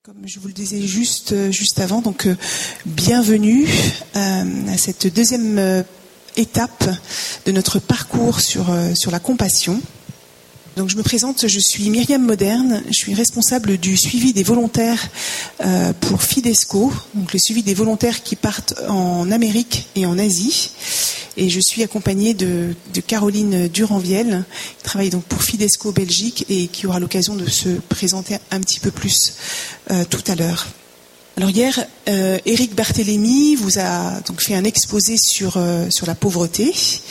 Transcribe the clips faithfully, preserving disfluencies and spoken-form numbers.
Comme je vous le disais juste, juste avant, donc euh, bienvenue euh, à cette deuxième euh, étape de notre parcours sur, euh, sur la compassion. Donc je me présente, je suis Myriam Moderne, je suis responsable du suivi des volontaires euh, pour Fidesco, donc le suivi des volontaires qui partent en Amérique et en Asie. Et je suis accompagnée de, de Caroline Duranviel, qui travaille donc pour Fidesco Belgique et qui aura l'occasion de se présenter un petit peu plus euh, tout à l'heure. Alors hier, euh, Éric Barthélémy vous a donc fait un exposé sur euh, sur la pauvreté.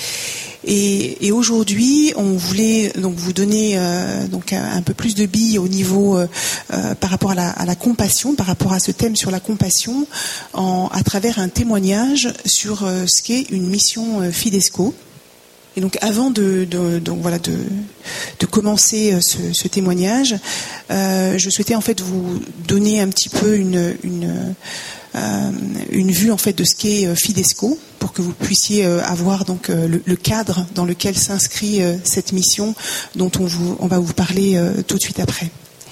Et, et aujourd'hui, on voulait donc vous donner euh, donc un, un peu plus de billes au niveau euh, euh, par rapport à la, à la compassion, par rapport à ce thème sur la compassion, en, à travers un témoignage sur euh, ce qu'est une mission euh, Fidesco. Et donc, avant de, de donc voilà de, de commencer ce, ce témoignage, euh, je souhaitais en fait vous donner un petit peu une une euh, une vue en fait de ce qu'est Fidesco, pour que vous puissiez avoir donc le, le cadre dans lequel s'inscrit cette mission dont on vous on va vous parler tout de suite après.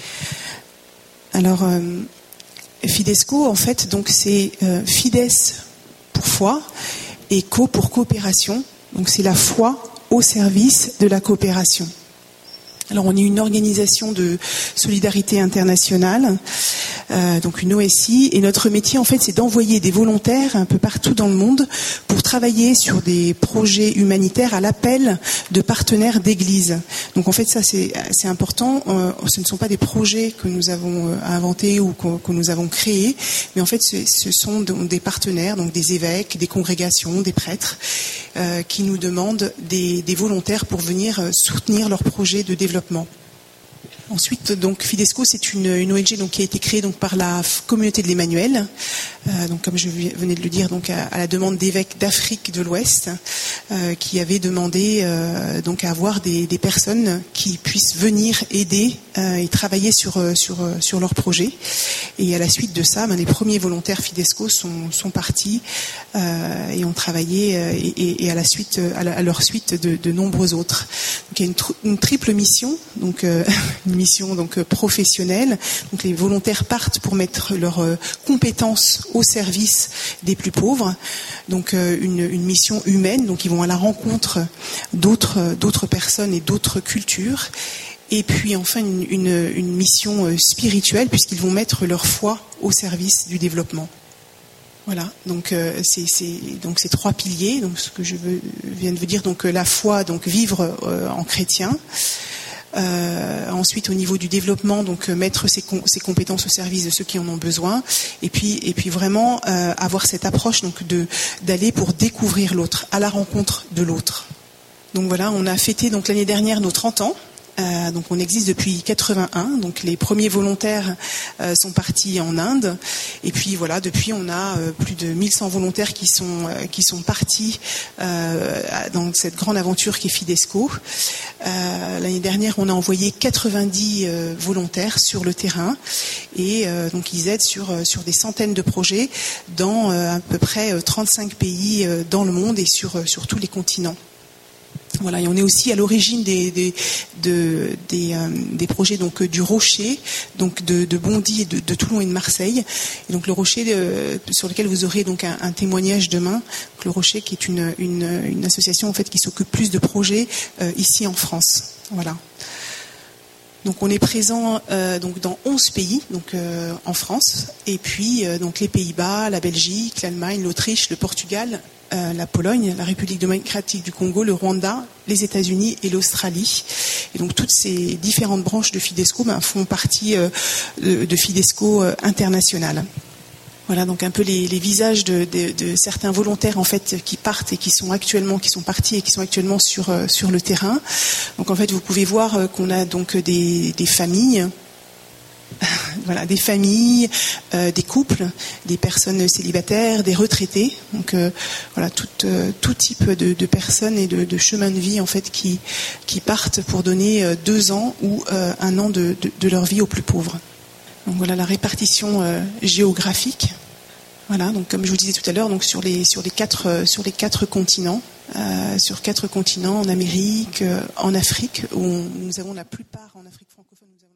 Alors, euh, Fidesco en fait donc c'est euh, Fides pour foi et Co pour coopération. Donc c'est la foi au service de la coopération. Alors on est une organisation de solidarité internationale, euh, donc une O S I, et notre métier en fait c'est d'envoyer des volontaires un peu partout dans le monde pour travailler sur des projets humanitaires à l'appel de partenaires d'églises. Donc en fait ça c'est, c'est important, euh, ce ne sont pas des projets que nous avons euh, inventés ou que, que nous avons créés, mais en fait ce, ce sont donc des partenaires, donc des évêques, des congrégations, des prêtres, euh, qui nous demandent des, des volontaires pour venir soutenir leurs projets de développement. Ensuite, donc Fidesco, c'est une, une O N G donc qui a été créée donc par la communauté de l'Emmanuel, euh, donc comme je venais de le dire, donc à, à la demande d'évêques d'Afrique de l'Ouest, euh, qui avaient demandé euh, donc à avoir des, des personnes qui puissent venir aider euh, et travailler sur sur sur leurs projets. Et à la suite de ça, ben, les premiers volontaires Fidesco sont sont partis euh, et ont travaillé euh, et, et à la suite à, la, à leur suite de, de nombreux autres. Donc il y a une, tr- une triple mission, donc euh, une mission donc professionnelle. Donc les volontaires partent pour mettre leurs euh, compétences au service des plus pauvres. Donc euh, une, une mission humaine. Donc ils vont à la rencontre d'autres d'autres personnes et d'autres cultures. Et puis enfin une, une, une mission euh, spirituelle, puisqu'ils vont mettre leur foi au service du développement. Voilà, donc euh, c'est, c'est donc ces trois piliers. Donc ce que je veux, viens de vous dire, donc la foi, donc vivre euh, en chrétien. Euh, ensuite, au niveau du développement, donc mettre ses, com- ses compétences au service de ceux qui en ont besoin, et puis et puis vraiment euh, avoir cette approche donc de d'aller pour découvrir l'autre, à la rencontre de l'autre. Donc voilà, on a fêté donc l'année dernière nos trente ans. Euh, donc on existe depuis quatre-vingt-un, donc les premiers volontaires euh, sont partis en Inde, et puis voilà, depuis on a euh, plus de mille cent volontaires qui sont euh, qui sont partis euh, dans cette grande aventure qui est Fidesco. Euh, l'année dernière, on a envoyé quatre-vingt-dix euh, volontaires sur le terrain, et euh, donc ils aident sur sur des centaines de projets dans euh, à peu près trente-cinq pays euh, dans le monde et sur sur tous les continents. Voilà, et on est aussi à l'origine des des de, des, euh, des projets donc du Rocher, donc de, de Bondy et de, de Toulon et de Marseille. Et donc le Rocher euh, sur lequel vous aurez donc un, un témoignage demain. Donc le Rocher qui est une, une une association en fait qui s'occupe plus de projets euh, ici en France. Voilà. Donc on est présent euh, donc dans onze pays, donc euh, en France, et puis euh, donc les Pays-Bas, la Belgique, l'Allemagne, l'Autriche, le Portugal, euh, la Pologne, la République démocratique du Congo, le Rwanda, les États-Unis et l'Australie. Et donc toutes ces différentes branches de Fidesco ben, font partie euh, de, de Fidesco euh, international. Voilà donc un peu les, les visages de, de, de certains volontaires en fait qui partent et qui sont actuellement, qui sont partis et qui sont actuellement sur euh, sur le terrain. Donc en fait vous pouvez voir euh, qu'on a donc des, des familles, voilà des familles, euh, des couples, des personnes célibataires, des retraités. Donc euh, voilà tout euh, tout type de, de personnes et de, de chemins de vie en fait qui qui partent pour donner euh, deux ans ou euh, un an de, de, de leur vie aux plus pauvres. Donc voilà la répartition euh, géographique. Voilà, donc comme je vous disais tout à l'heure, donc sur les sur les quatre euh, sur les quatre continents, euh, sur quatre continents, en Amérique, euh, en Afrique, où on, nous avons la plupart en Afrique francophone, nous avons